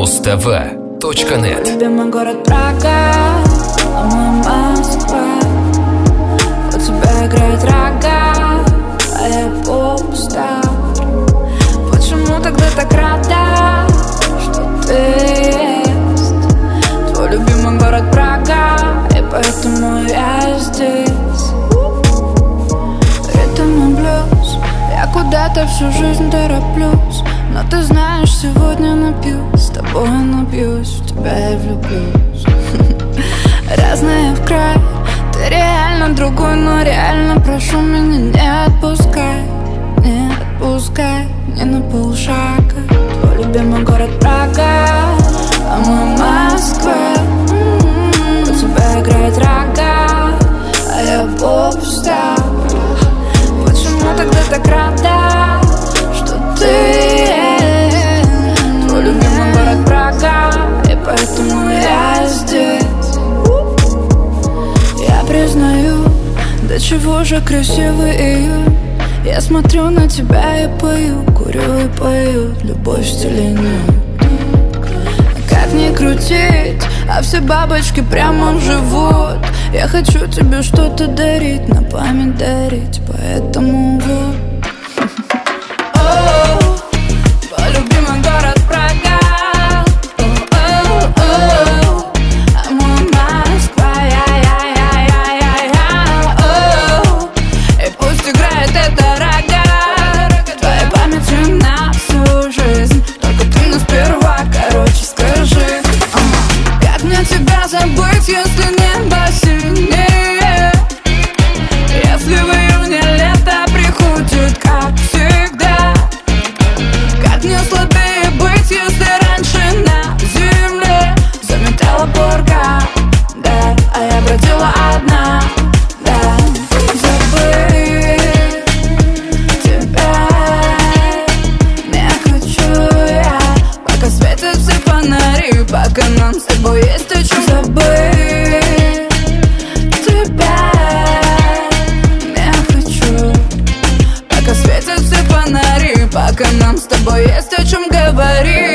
mustv.net. Любимый город Прага, а мы Москва. У тебя играет рога, а я поп-стар. Почему тогда так рада, что ты есть? Твой любимый город Прага, и поэтому я здесь. Ритм и блюз, я куда-то всю жизнь тороплюсь. Но ты знаешь, сегодня напьюсь, с тобой напьюсь, в тебя я влюблюсь. Разные в край, ты реально другой, но реально прошу меня не отпускай. Не отпускай, ни на полшага. Твой любимый город Прага, а мы Москва. У тебя играет рога, а я поп-стар. Почему тогда так рада, что ты есть? Твой любимый город Прага, и поэтому я здесь. Я признаю, до чего же красивый июнь. Я смотрю на тебя и пою, курю и пою, любовь в стиле нюд. Как ни крутить, а все бабочки прямо в живот. Я хочу тебе что-то дарить, на память дарить, поэтому вот. Твой любимый город Прага, а мы Москва, и пусть играет эта рога, твоя память на всю жизнь. Только ты мне сперва, короче, скажи, как мне тебя забыть, если небо синее? Если в июне лето приходит, как всегда. Как мне слабее быть, если раньше на земле заметала пурга, да, а я бродила одна, да. Забыть тебя не хочу я, пока светят все фонари, пока нам с тобой есть о чем забыть. Тебя не хочу, пока светят все фонари, пока нам с тобой есть о чем говорить.